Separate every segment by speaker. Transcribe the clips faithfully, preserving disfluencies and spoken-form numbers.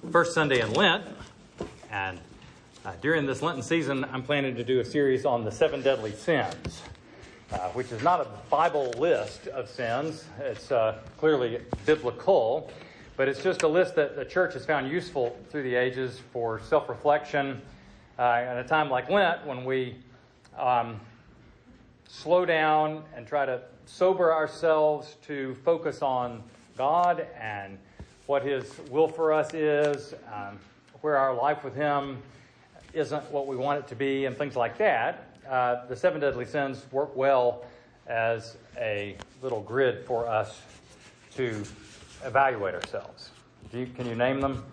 Speaker 1: first Sunday in Lent, and uh, during this Lenten season, I'm planning to do a series on the seven deadly sins, uh, which is not a Bible list of sins. It's uh, clearly biblical, but it's just a list that the church has found useful through the ages for self-reflection uh, at a time like Lent, when we um, slow down and try to sober ourselves to focus on God and what His will for us is, um, where our life with Him isn't what we want it to be, and things like that. Uh, the seven deadly sins work well as a little grid for us to evaluate ourselves. Do you, can you name them?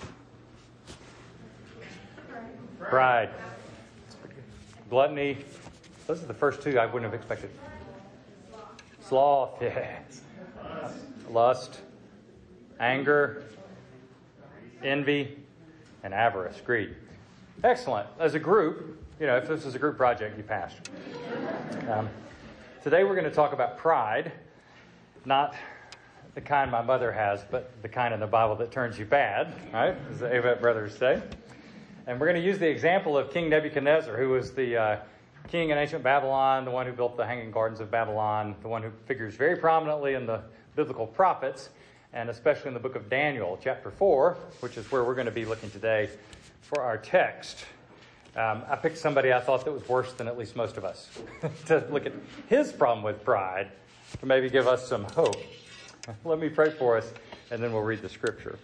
Speaker 1: Pride. Pride. Gluttony. Those are the first two I wouldn't have expected. Sloth. Yes. Lust. Anger, envy, and avarice, greed. Excellent. As a group, you know, if this is a group project, you passed. Um, today we're going to talk about pride, not the kind my mother has, but the kind in the Bible that turns you bad, right? As the Avett brothers say. And we're going to use the example of King Nebuchadnezzar, who was the uh, king in ancient Babylon, the one who built the Hanging Gardens of Babylon, the one who figures very prominently in the biblical prophets, and especially in the book of Daniel, chapter four, which is where we're going to be looking today for our text. Um, I picked somebody I thought that was worse than at least most of us to look at his problem with pride, to maybe give us some hope. Let me pray for us, and then we'll read the scripture.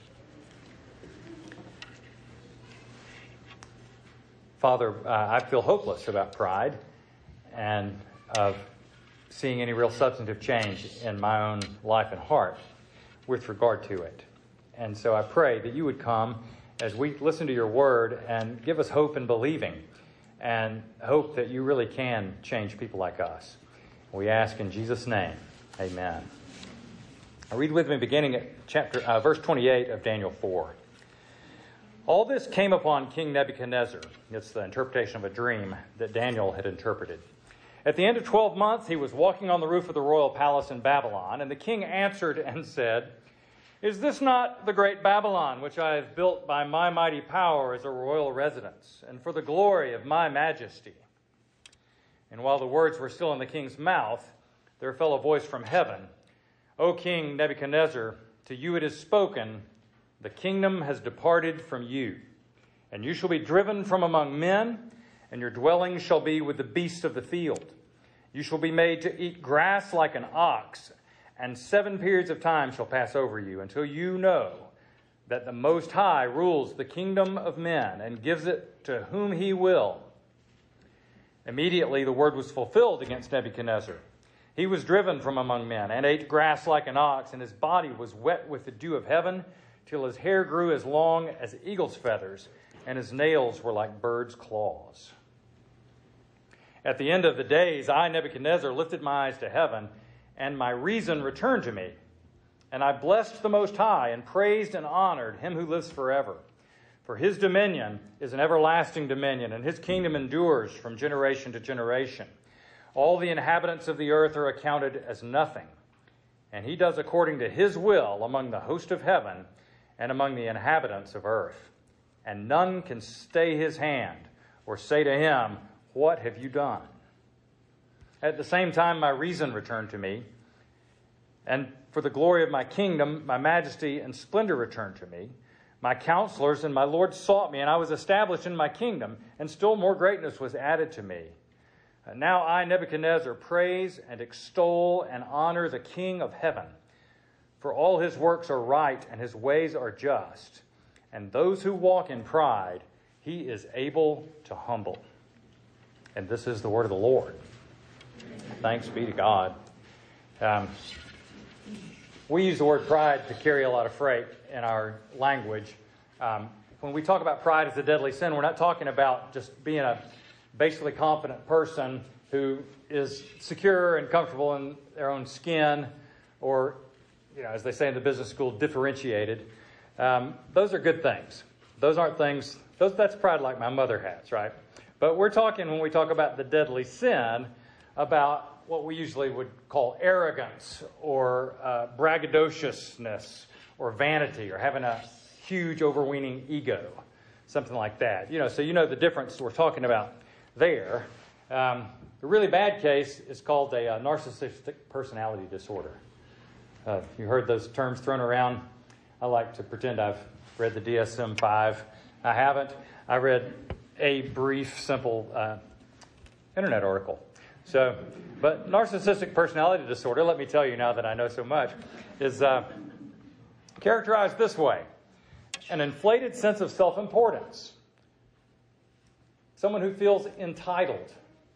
Speaker 1: Father, uh, I feel hopeless about pride and of seeing any real substantive change in my own life and heart with regard to it. And so I pray that you would come as we listen to your word and give us hope in believing, and hope that you really can change people like us. We ask in Jesus' name, amen. Now read with me beginning at chapter uh, verse twenty-eight of Daniel four. All this came upon King Nebuchadnezzar. It's the interpretation of a dream that Daniel had interpreted. At the end of twelve months, he was walking on the roof of the royal palace in Babylon, and the king answered and said, "Is this not the great Babylon, which I have built by my mighty power as a royal residence, and for the glory of my majesty?" And while the words were still in the king's mouth, there fell a voice from heaven, "O King Nebuchadnezzar, to you it is spoken, the kingdom has departed from you, and you shall be driven from among men, and your dwelling shall be with the beasts of the field. You shall be made to eat grass like an ox, and seven periods of time shall pass over you, until you know that the Most High rules the kingdom of men, and gives it to whom he will." Immediately the word was fulfilled against Nebuchadnezzar. He was driven from among men, and ate grass like an ox, and his body was wet with the dew of heaven, till his hair grew as long as eagle's feathers, and his nails were like birds' claws. At the end of the days, I, Nebuchadnezzar, lifted my eyes to heaven, and my reason returned to me. And I blessed the Most High, and praised and honored him who lives forever. For his dominion is an everlasting dominion, and his kingdom endures from generation to generation. All the inhabitants of the earth are accounted as nothing. And he does according to his will among the host of heaven and among the inhabitants of earth. And none can stay his hand or say to him, "What have you done?" At the same time, my reason returned to me, and for the glory of my kingdom, my majesty and splendor returned to me. My counselors and my lord sought me, and I was established in my kingdom, and still more greatness was added to me. And now I, Nebuchadnezzar, praise and extol and honor the King of heaven, for all his works are right and his ways are just, and those who walk in pride he is able to humble. And this is the word of the Lord. Thanks be to God. Um, we use the word pride to carry a lot of freight in our language. Um, when we talk about pride as a deadly sin, we're not talking about just being a basically confident person who is secure and comfortable in their own skin, or, you know, as they say in the business school, differentiated. Um, those are good things. Those aren't things, those, that's pride like my mother has, right? But we're talking, when we talk about the deadly sin, about what we usually would call arrogance or uh, braggadociousness or vanity, or having a huge overweening ego, something like that. You know, so you know the difference we're talking about there. Um, the really bad case is called a uh, narcissistic personality disorder. Uh, you heard those terms thrown around. I like to pretend I've read the D S M five. I haven't. I read a brief, simple uh, internet article. So, but narcissistic personality disorder, let me tell you now that I know so much, is uh, characterized this way. An inflated sense of self-importance. Someone who feels entitled.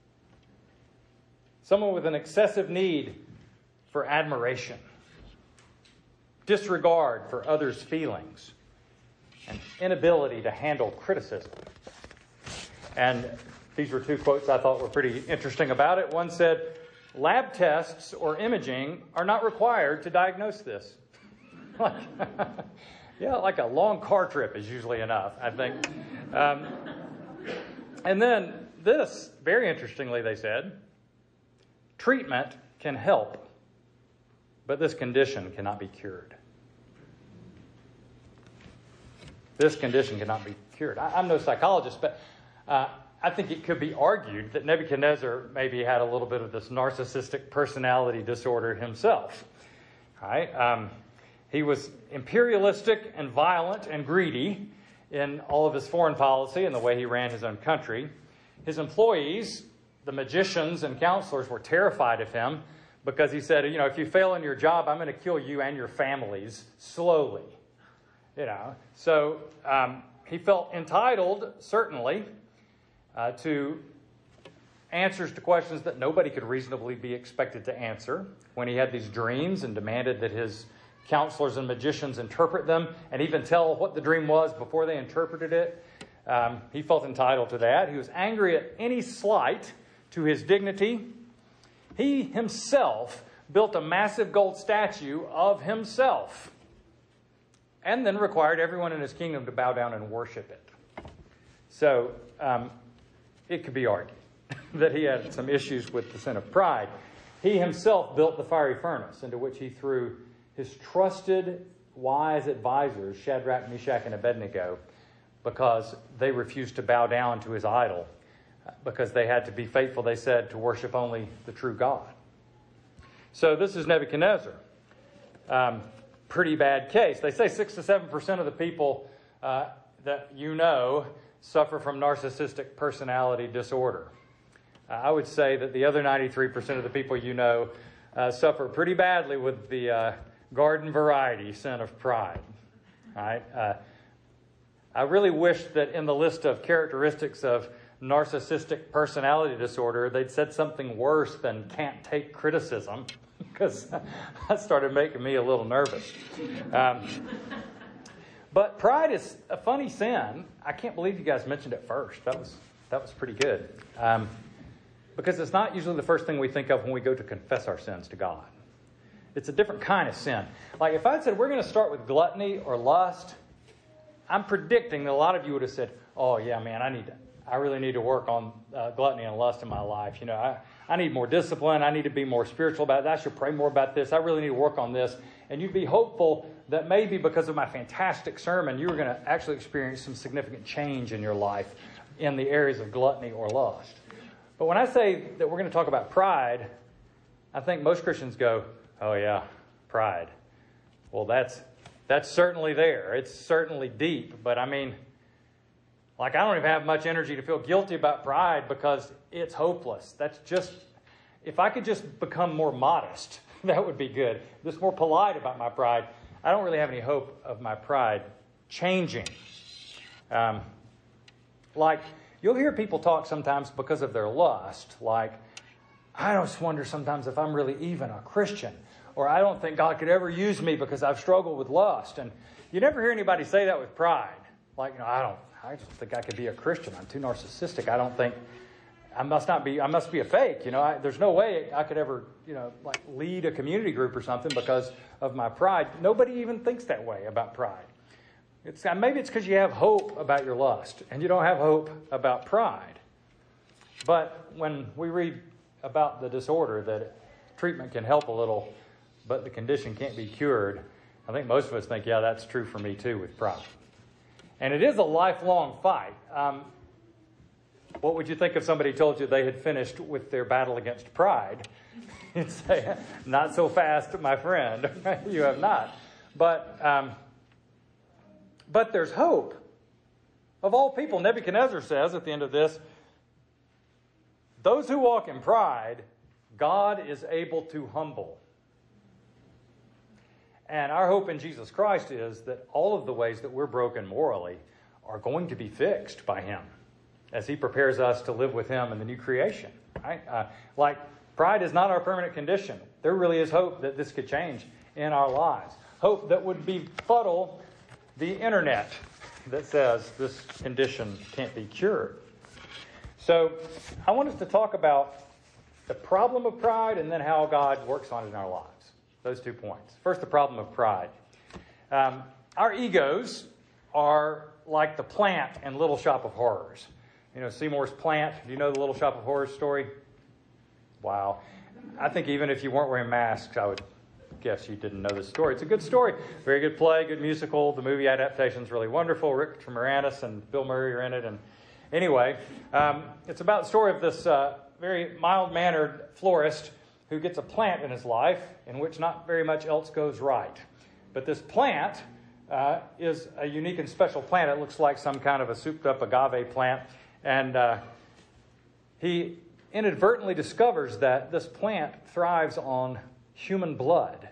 Speaker 1: Someone with an excessive need for admiration. Disregard for others' feelings. And inability to handle criticism. And these were two quotes I thought were pretty interesting about it. One said, lab tests or imaging are not required to diagnose this. like, yeah, like a long car trip is usually enough, I think. Um, and then this, very interestingly, they said, treatment can help, but this condition cannot be cured. This condition cannot be cured. I, I'm no psychologist, but uh, I think it could be argued that Nebuchadnezzar maybe had a little bit of this narcissistic personality disorder himself. Right? Um, he was imperialistic and violent and greedy in all of his foreign policy and the way he ran his own country. His employees, the magicians and counselors, were terrified of him because he said, you know, if you fail in your job, I'm going to kill you and your families slowly. You know, so um, he felt entitled, certainly, uh, to answers to questions that nobody could reasonably be expected to answer. When he had these dreams and demanded that his counselors and magicians interpret them and even tell what the dream was before they interpreted it, um, he felt entitled to that. He was angry at any slight to his dignity. He himself built a massive gold statue of himself, and then required everyone in his kingdom to bow down and worship it. So um, it could be argued that he had some issues with the sin of pride. He himself built the fiery furnace into which he threw his trusted, wise advisors, Shadrach, Meshach, and Abednego, because they refused to bow down to his idol, because they had to be faithful, they said, to worship only the true God. So this is Nebuchadnezzar. Um, Pretty bad case. They say six to seven percent of the people uh, that you know suffer from narcissistic personality disorder. Uh, I would say that the other ninety-three percent of the people you know uh, suffer pretty badly with the uh, garden variety sin of pride. All right? Uh, I really wish that in the list of characteristics of narcissistic personality disorder, they'd said something worse than can't take criticism, because that started making me a little nervous. Um, but pride is a funny sin. I can't believe you guys mentioned it first. That was that was pretty good. Um, because it's not usually the first thing we think of when we go to confess our sins to God. It's a different kind of sin. Like if I had said we're going to start with gluttony or lust, I'm predicting that a lot of you would have said, oh yeah, man, I need to, I really need to work on uh, gluttony and lust in my life. You know, I, I need more discipline. I need to be more spiritual about it. I should pray more about this. I really need to work on this. And you'd be hopeful that maybe because of my fantastic sermon, you were going to actually experience some significant change in your life in the areas of gluttony or lust. But when I say that we're going to talk about pride, I think most Christians go, oh yeah, pride. Well, that's that's certainly there. It's certainly deep. But I mean, like I don't even have much energy to feel guilty about pride because it's hopeless. That's just, if I could just become more modest, that would be good. Just more polite about my pride. I don't really have any hope of my pride changing. Um, like, you'll hear people talk sometimes because of their lust. Like, I just wonder sometimes if I'm really even a Christian. Or I don't think God could ever use me because I've struggled with lust. And you never hear anybody say that with pride. Like, you know, I don't, I just think I could be a Christian. I'm too narcissistic. I don't think, I must not be, I must be a fake. You know, I, there's no way I could ever, you know, like lead a community group or something because of my pride. Nobody even thinks that way about pride. It's, maybe it's because you have hope about your lust and you don't have hope about pride. But when we read about the disorder that treatment can help a little, but the condition can't be cured, I think most of us think, yeah, that's true for me too with pride. And it is a lifelong fight. Um, what would you think if somebody told you they had finished with their battle against pride? You'd say, not so fast, my friend. You have not. But, um, but there's hope. Of all people, Nebuchadnezzar says at the end of this, those who walk in pride, God is able to humble. And our hope in Jesus Christ is that all of the ways that we're broken morally are going to be fixed by Him as He prepares us to live with Him in the new creation. Right? Uh, like, pride is not our permanent condition. There really is hope that this could change in our lives. Hope that would befuddle the internet that says this condition can't be cured. So I want us to talk about the problem of pride and then how God works on it in our lives. Those two points. First, the problem of pride. Um, our egos are like the plant in Little Shop of Horrors. You know, Seymour's plant. Do you know the Little Shop of Horrors story? Wow. I think even if you weren't wearing masks, I would guess you didn't know this story. It's a good story. Very good play, good musical. The movie adaptation is really wonderful. Rick Moranis and Bill Murray are in it. And anyway, um, it's about the story of this uh, very mild-mannered florist who gets a plant in his life in which not very much else goes right. But this plant uh, is a unique and special plant. It looks like some kind of a souped-up agave plant. And uh, he inadvertently discovers that this plant thrives on human blood.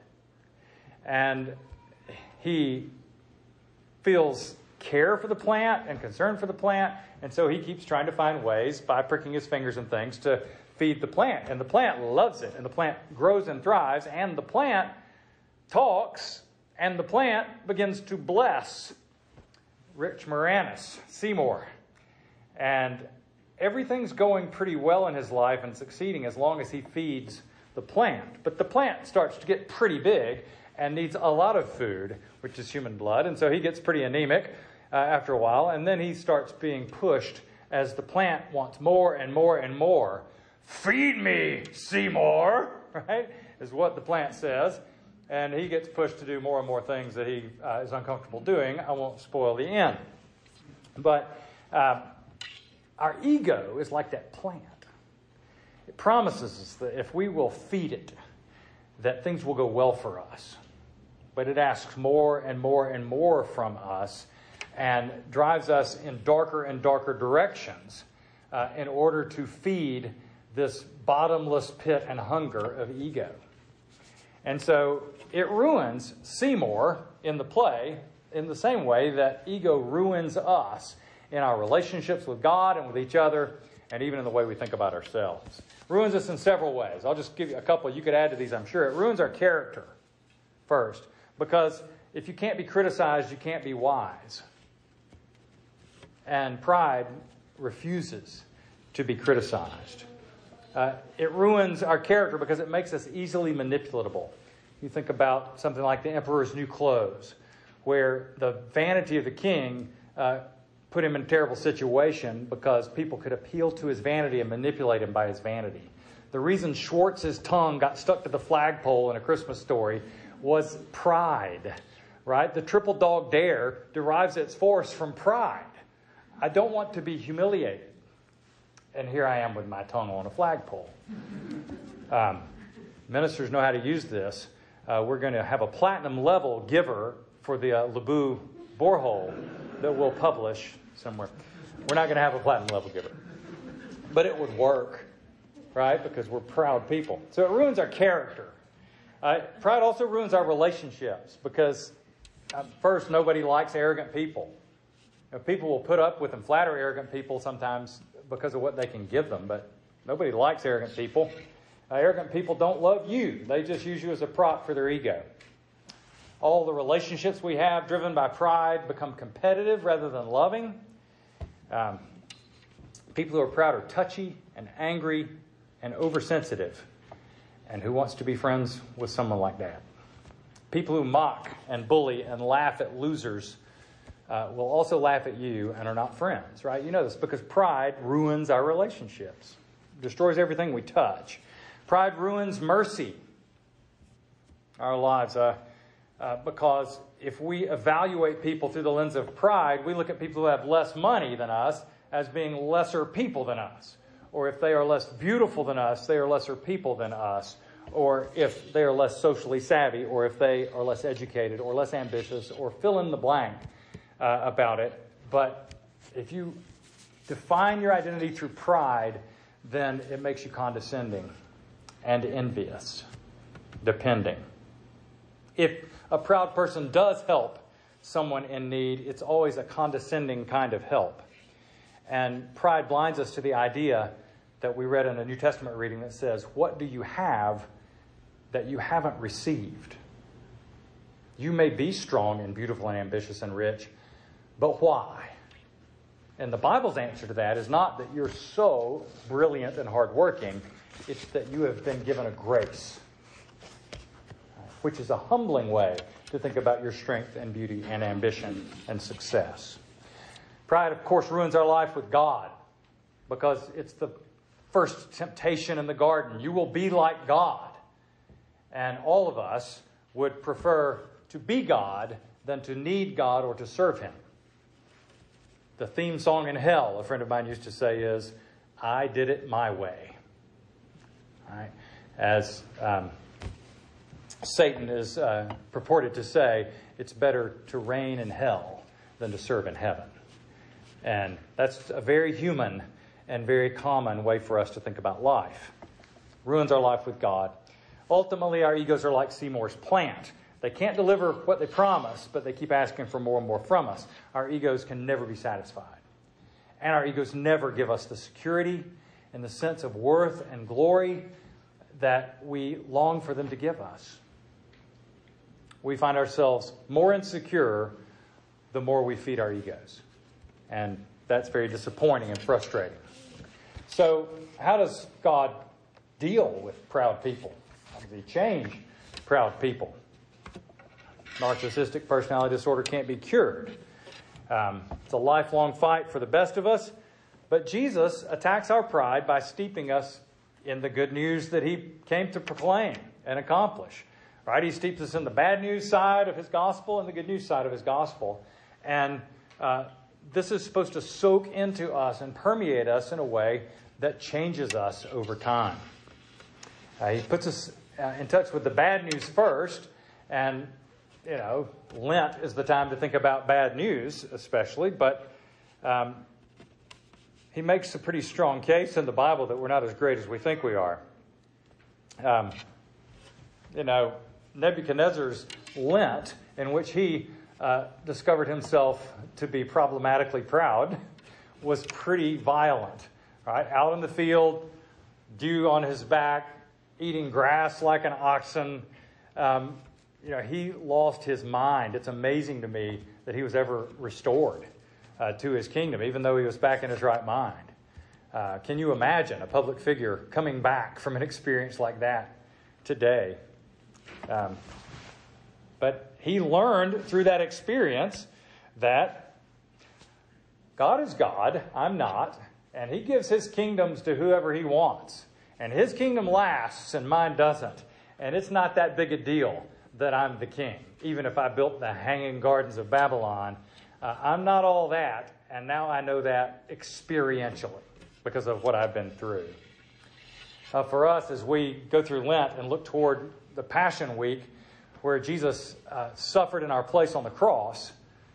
Speaker 1: And he feels care for the plant and concern for the plant, and so he keeps trying to find ways by pricking his fingers and things to feed the plant. And the plant loves it, and the plant grows and thrives, and the plant talks, and the plant begins to bless Rich Moranis, Seymour. And everything's going pretty well in his life and succeeding as long as he feeds the plant. But the plant starts to get pretty big and needs a lot of food, which is human blood. And so he gets pretty anemic uh, after a while. And then he starts being pushed as the plant wants more and more and more. Feed me, Seymour, right, is what the plant says. And he gets pushed to do more and more things that he uh, is uncomfortable doing. I won't spoil the end. But uh, our ego is like that plant. It promises us that if we will feed it, that things will go well for us. But it asks more and more and more from us and drives us in darker and darker directions uh, in order to feed this bottomless pit and hunger of ego. And so it ruins Seymour in the play in the same way that ego ruins us in our relationships with God and with each other, and even in the way we think about ourselves. Ruins us in several ways. I'll just give you a couple. You could add to these, I'm sure. It ruins our character first, because if you can't be criticized, you can't be wise. And pride refuses to be criticized. Uh, it ruins our character because it makes us easily manipulatable. You think about something like the Emperor's New Clothes, where the vanity of the king uh, put him in a terrible situation because people could appeal to his vanity and manipulate him by his vanity. The reason Schwartz's tongue got stuck to the flagpole in A Christmas Story was pride, right? The triple dog dare derives its force from pride. I don't want to be humiliated. And here I am with my tongue on a flagpole. Um, ministers know how to use this. Uh, we're going to have a platinum level giver for the uh, Lebu borehole that we'll publish somewhere. We're not going to have a platinum level giver. But it would work, right? Because we're proud people. So it ruins our character. Uh, pride also ruins our relationships because, uh, first, nobody likes arrogant people. You know, people will put up with and flatter arrogant people sometimes because of what they can give them, but nobody likes arrogant people. Uh, arrogant people don't love you. They just use you as a prop for their ego. All the relationships we have driven by pride become competitive rather than loving. Um, people who are proud are touchy and angry and oversensitive. And who wants to be friends with someone like that? People who mock and bully and laugh at losers uh, will also laugh at you and are not friends, right? You know this because pride ruins our relationships, destroys everything we touch. Pride ruins mercy, our lives. Uh, Uh, because if we evaluate people through the lens of pride, we look at people who have less money than us as being lesser people than us. Or if they are less beautiful than us, they are lesser people than us. Or if they are less socially savvy, or if they are less educated, or less ambitious, or fill in the blank uh, about it. But if you define your identity through pride, then it makes you condescending and envious, depending. If a proud person does help someone in need, it's always a condescending kind of help. And pride blinds us to the idea that we read in a New Testament reading that says, what do you have that you haven't received? You may be strong and beautiful and ambitious and rich, but why? And the Bible's answer to that is not that you're so brilliant and hardworking, it's that you have been given a grace, which is a humbling way to think about your strength and beauty and ambition and success. Pride, of course, ruins our life with God because it's the first temptation in the garden. You will be like God. And all of us would prefer to be God than to need God or to serve Him. The theme song in hell, a friend of mine used to say, is, I did it my way. All right? As um, Satan is uh, purported to say, it's better to reign in hell than to serve in heaven. And that's a very human and very common way for us to think about life. Ruins our life with God. Ultimately, our egos are like Seymour's plant. They can't deliver what they promise, but they keep asking for more and more from us. Our egos can never be satisfied. And our egos never give us the security and the sense of worth and glory that we long for them to give us. We find ourselves more insecure the more we feed our egos. And that's very disappointing and frustrating. So, how does God deal with proud people? How does He change proud people? Narcissistic personality disorder can't be cured. Um, it's a lifelong fight for the best of us. But Jesus attacks our pride by steeping us in the good news that He came to proclaim and accomplish. Right? He steeps us in the bad news side of His gospel and the good news side of His gospel. And uh, this is supposed to soak into us and permeate us in a way that changes us over time. Uh, he puts us uh, in touch with the bad news first, and, you know, Lent is the time to think about bad news, especially, but um, he makes a pretty strong case in the Bible that we're not as great as we think we are. Um, you know, Nebuchadnezzar's Lent, in which he uh, discovered himself to be problematically proud, was pretty violent. Right? Out in the field, dew on his back, eating grass like an oxen. Um, you know, he lost his mind. It's amazing to me that he was ever restored uh, to his kingdom, even though he was back in his right mind. Uh, can you imagine a public figure coming back from an experience like that today? Um, but he learned through that experience that God is God, I'm not, and He gives His kingdoms to whoever He wants. And His kingdom lasts and mine doesn't. And it's not that big a deal that I'm the king. Even if I built the Hanging Gardens of Babylon, uh, I'm not all that. And now I know that experientially because of what I've been through. Uh, for us, as we go through Lent and look toward the Passion Week, where Jesus uh, suffered in our place on the cross,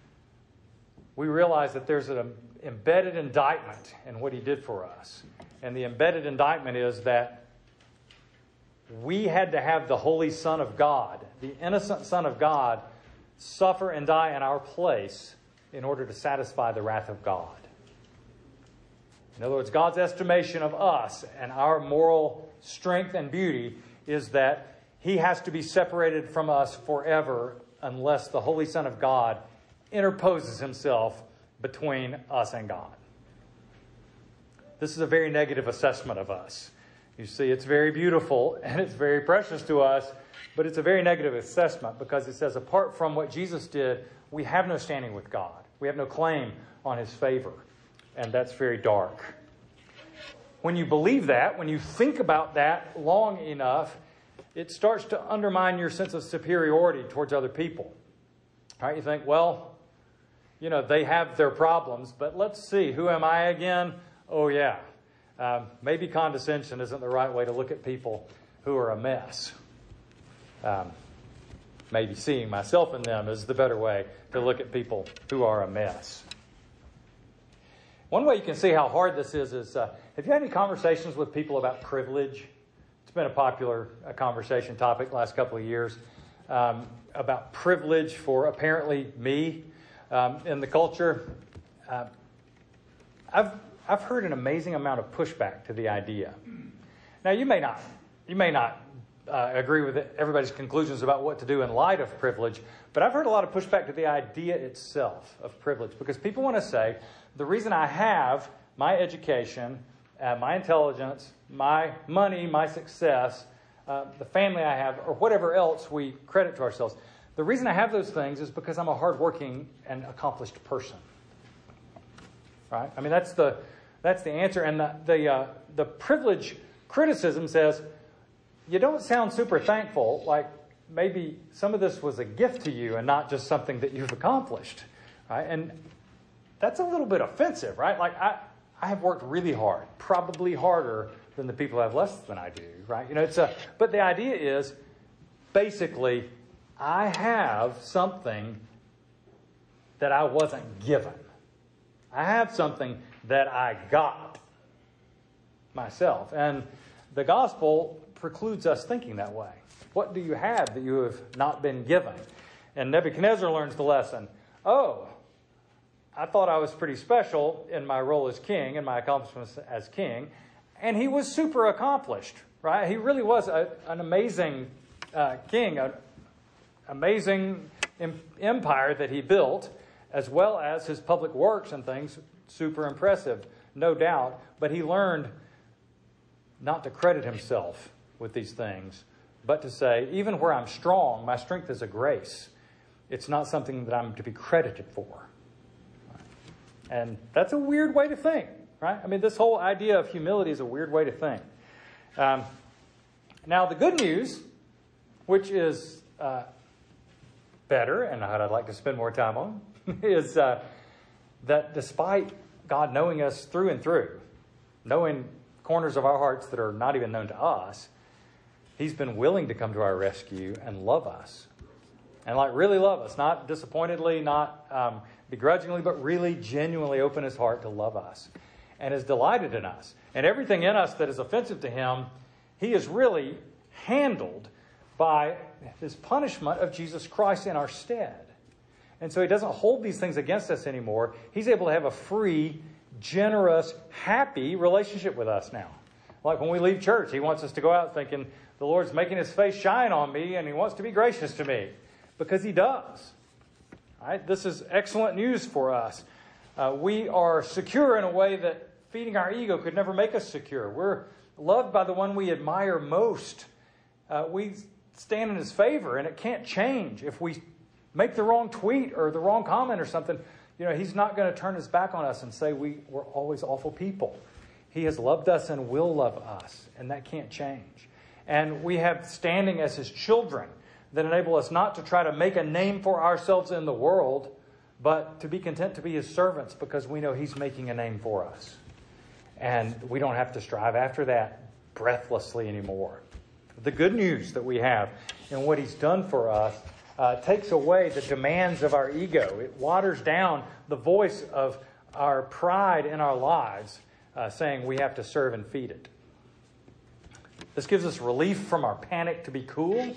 Speaker 1: we realize that there's an embedded indictment in what He did for us. And the embedded indictment is that we had to have the Holy Son of God, the innocent Son of God, suffer and die in our place in order to satisfy the wrath of God. In other words, God's estimation of us and our moral strength and beauty is that He has to be separated from us forever unless the Holy Son of God interposes Himself between us and God. This is a very negative assessment of us. You see, it's very beautiful and it's very precious to us, but it's a very negative assessment because it says apart from what Jesus did, we have no standing with God. We have no claim on His favor, and that's very dark. When you believe that, when you think about that long enough, it starts to undermine your sense of superiority towards other people. All right, you think, well, you know, they have their problems, but let's see, who am I again? Oh, yeah. Um, maybe condescension isn't the right way to look at people who are a mess. Um, maybe seeing myself in them is the better way to look at people who are a mess. One way you can see how hard this is is, uh, have you had any conversations with people about privilege? It's been a popular uh, conversation topic the last couple of years, um, about privilege for apparently me um, in the culture. Uh, I've I've heard an amazing amount of pushback to the idea. Now, you may not, you may not uh, agree with it, everybody's conclusions about what to do in light of privilege, but I've heard a lot of pushback to the idea itself of privilege, because people want to say, the reason I have my education, uh, my intelligence, my money, my success, uh, the family I have, or whatever else we credit to ourselves, the reason I have those things is because I'm a hardworking and accomplished person. Right? I mean, that's the that's the answer. And the the, uh, the privilege criticism says, you don't sound super thankful, like maybe some of this was a gift to you and not just something that you've accomplished. Right? And that's a little bit offensive, right? Like, I, I have worked really hard, probably harder than the people who have less than I do, right? You know, it's a, but the idea is, basically, I have something that I wasn't given. I have something that I got myself. And the gospel precludes us thinking that way. What do you have that you have not been given? And Nebuchadnezzar learns the lesson. Oh, I thought I was pretty special in my role as king and my accomplishments as king. And he was super accomplished, right? He really was a, an amazing uh, king, an amazing em- empire that he built, as well as his public works and things, super impressive, no doubt. But he learned not to credit himself with these things, but to say, even where I'm strong, my strength is a grace. It's not something that I'm to be credited for. And that's a weird way to think, right? I mean, this whole idea of humility is a weird way to think. Um, now, the good news, which is uh, better, and what I'd like to spend more time on, is uh, that despite God knowing us through and through, knowing corners of our hearts that are not even known to us, He's been willing to come to our rescue and love us. And like really love us, not disappointedly, not um, begrudgingly, but really genuinely open His heart to love us. And is delighted in us. And everything in us that is offensive to Him, He has really handled by His punishment of Jesus Christ in our stead. And so He doesn't hold these things against us anymore. He's able to have a free, generous, happy relationship with us now. Like when we leave church, He wants us to go out thinking, the Lord's making His face shine on me and He wants to be gracious to me. Because He does. All right? This is excellent news for us. Uh, we are secure in a way that feeding our ego could never make us secure. We're loved by the one we admire most. Uh, we stand in His favor, and it can't change. If we make the wrong tweet or the wrong comment or something, you know, He's not going to turn His back on us and say we, we're always awful people. He has loved us and will love us, and that can't change. And we have standing as His children that enable us not to try to make a name for ourselves in the world, but to be content to be His servants because we know He's making a name for us. And we don't have to strive after that breathlessly anymore. The good news that we have in what He's done for us uh, takes away the demands of our ego. It waters down the voice of our pride in our lives, uh, saying we have to serve and feed it. This gives us relief from our panic to be cool.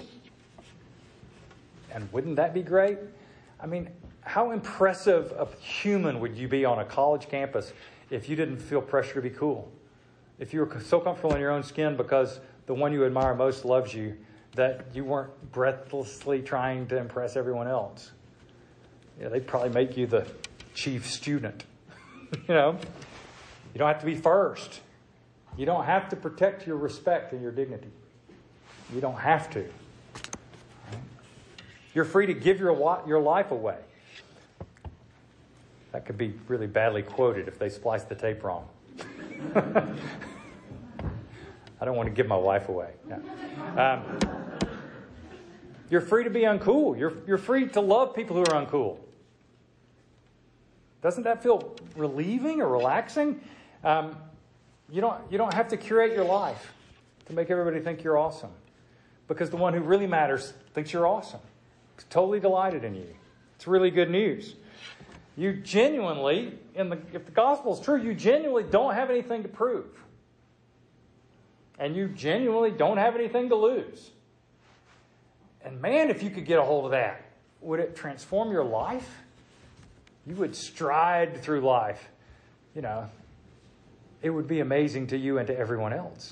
Speaker 1: And wouldn't that be great? I mean, how impressive a human would you be on a college campus if you didn't feel pressure to be cool? If you were so comfortable in your own skin because the one you admire most loves you, that you weren't breathlessly trying to impress everyone else. Yeah, they'd probably make you the chief student. You know, you don't have to be first. You don't have to protect your respect and your dignity. You don't have to. You're free to give your your life away. That could be really badly quoted if they splice the tape wrong. I don't want to give my wife away. No. Um, You're free to be uncool. You're, you're free to love people who are uncool. Doesn't that feel relieving or relaxing? Um, you don't, you don't have to curate your life to make everybody think you're awesome. Because the one who really matters thinks you're awesome. He's totally delighted in you. It's really good news. You genuinely, in the, if the gospel is true, you genuinely don't have anything to prove. And you genuinely don't have anything to lose. And man, if you could get a hold of that, would it transform your life? You would stride through life. You know, it would be amazing to you and to everyone else.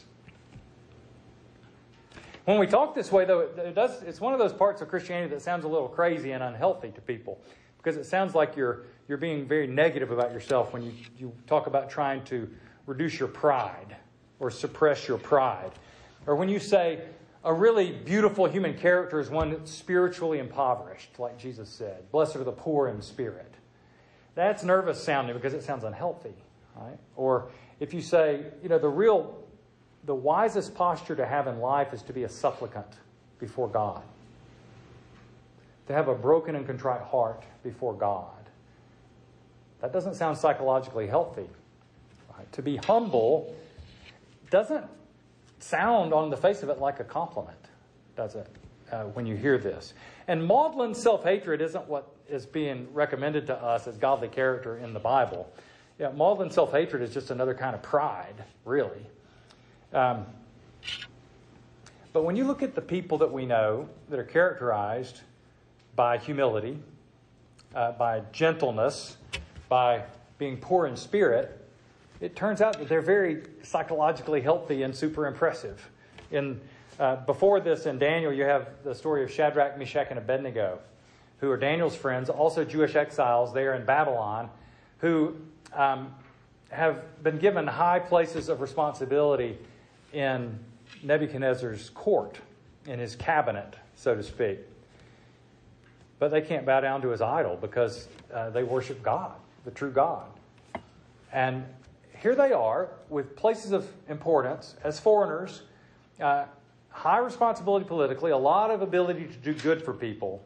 Speaker 1: When we talk this way, though, it does, it's one of those parts of Christianity that sounds a little crazy and unhealthy to people. Because it sounds like you're you're being very negative about yourself when you, you talk about trying to reduce your pride or suppress your pride. Or when you say a really beautiful human character is one that's spiritually impoverished, like Jesus said. Blessed are the poor in spirit. That's nervous sounding because it sounds unhealthy. Right? Or if you say, you know, the real, the wisest posture to have in life is to be a supplicant before God. To have a broken and contrite heart before God. That doesn't sound psychologically healthy. Right? To be humble doesn't sound on the face of it like a compliment, does it, uh, when you hear this? And maudlin self-hatred isn't what is being recommended to us as godly character in the Bible. Yeah, maudlin self-hatred is just another kind of pride, really. Um, but when you look at the people that we know that are characterized by humility, uh, by gentleness, by being poor in spirit, it turns out that they're very psychologically healthy and super impressive. In, uh, before this, in Daniel, you have the story of Shadrach, Meshach, and Abednego, who are Daniel's friends, also Jewish exiles there in Babylon, who um, have been given high places of responsibility in Nebuchadnezzar's court, in his cabinet, so to speak. But they can't bow down to his idol because uh, they worship God, the true God. And here they are with places of importance as foreigners, uh, high responsibility politically, a lot of ability to do good for people.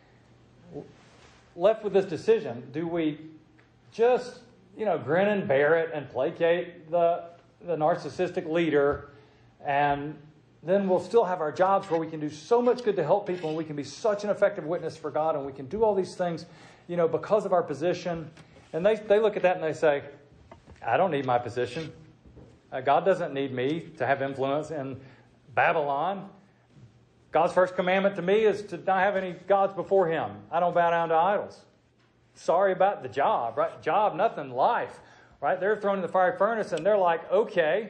Speaker 1: Left with this decision, do we just, you know, grin and bear it and placate the, the narcissistic leader, and then we'll still have our jobs where we can do so much good to help people, and we can be such an effective witness for God, and we can do all these things, you know, because of our position. And they, they look at that and they say, I don't need my position. Uh, God doesn't need me to have influence in Babylon. God's first commandment to me is to not have any gods before him. I don't bow down to idols. Sorry about the job, right? Job, nothing, life, right? They're thrown in the fiery furnace and they're like, okay.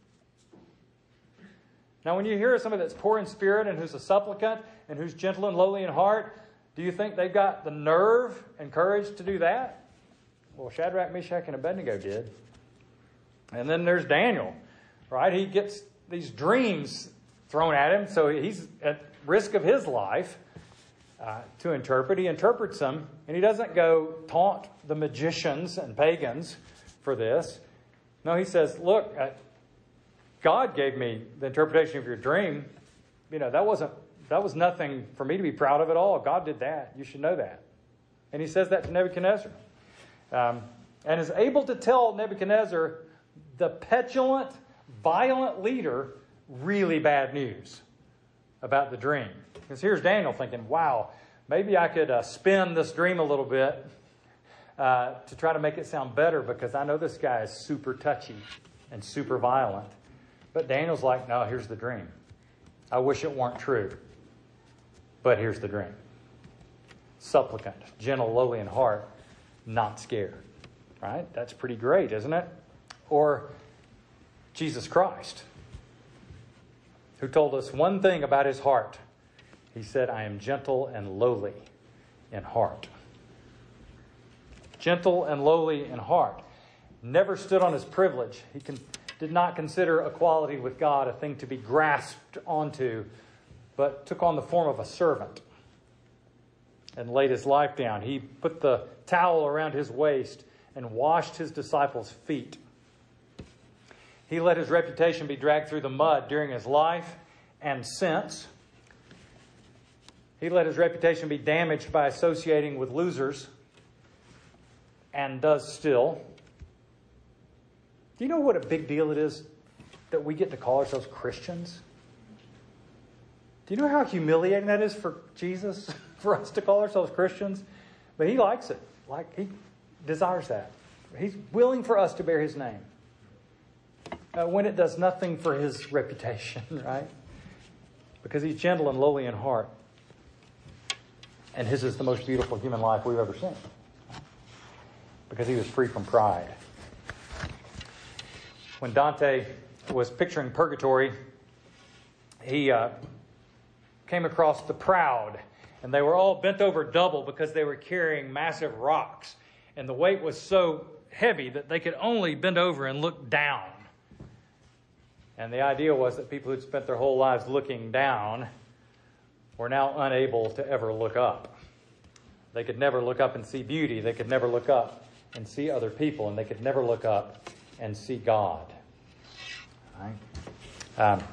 Speaker 1: Now, when you hear somebody that's poor in spirit and who's a supplicant and who's gentle and lowly in heart, do you think they've got the nerve and courage to do that? Well, Shadrach, Meshach, and Abednego did. And then there's Daniel, right? He gets these dreams thrown at him, so he's at risk of his life uh, to interpret. He interprets them, and he doesn't go taunt the magicians and pagans for this. No, he says, look, uh, God gave me the interpretation of your dream. You know, that wasn't that was nothing for me to be proud of at all. God did that. You should know that. And he says that to Nebuchadnezzar. Um, and is able to tell Nebuchadnezzar, the petulant, violent leader, really bad news about the dream. Because here's Daniel thinking, wow, maybe I could uh, spin this dream a little bit uh, to try to make it sound better, because I know this guy is super touchy and super violent. But Daniel's like, no, here's the dream. I wish it weren't true, but here's the dream. Supplicant, gentle, lowly in heart, not scared. Right? That's pretty great, isn't it? Or Jesus Christ, who told us one thing about his heart. He said, I am gentle and lowly in heart. Gentle and lowly in heart. Never stood on his privilege. He can, did not consider equality with God a thing to be grasped onto, but took on the form of a servant and laid his life down. He put the towel around his waist and washed his disciples' feet. He let his reputation be dragged through the mud during his life and since. He let his reputation be damaged by associating with losers, and does still. Do you know what a big deal it is that we get to call ourselves Christians? Do you know how humiliating that is for Jesus, for us to call ourselves Christians? But he likes it. Like he desires that. He's willing for us to bear his name. Uh, when it does nothing for his reputation, right? Because he's gentle and lowly in heart. And his is the most beautiful human life we've ever seen. Because he was free from pride. When Dante was picturing purgatory, he uh, came across the proud. And they were all bent over double because they were carrying massive rocks. And the weight was so heavy that they could only bend over and look down. And the idea was that people who'd spent their whole lives looking down were now unable to ever look up. They could never look up and see beauty. They could never look up and see other people. And they could never look up and see God. All right? Um,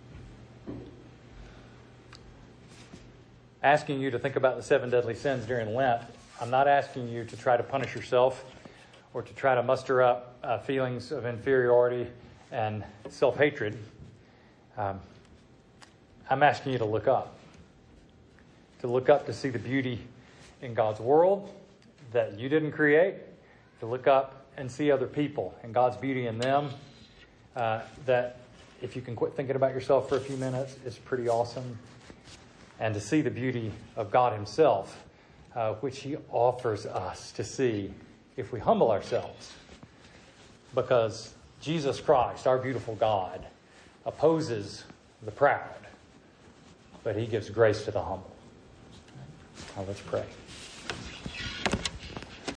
Speaker 1: asking you to think about the seven deadly sins during Lent, I'm not asking you to try to punish yourself or to try to muster up uh, feelings of inferiority and self-hatred. Um, I'm asking you to look up. To look up to see the beauty in God's world that you didn't create. To look up and see other people and God's beauty in them. Uh, that if you can quit thinking about yourself for a few minutes, it's pretty awesome. And to see the beauty of God himself, uh, which he offers us to see if we humble ourselves. Because Jesus Christ, our beautiful God, opposes the proud, but he gives grace to the humble. Now let's pray.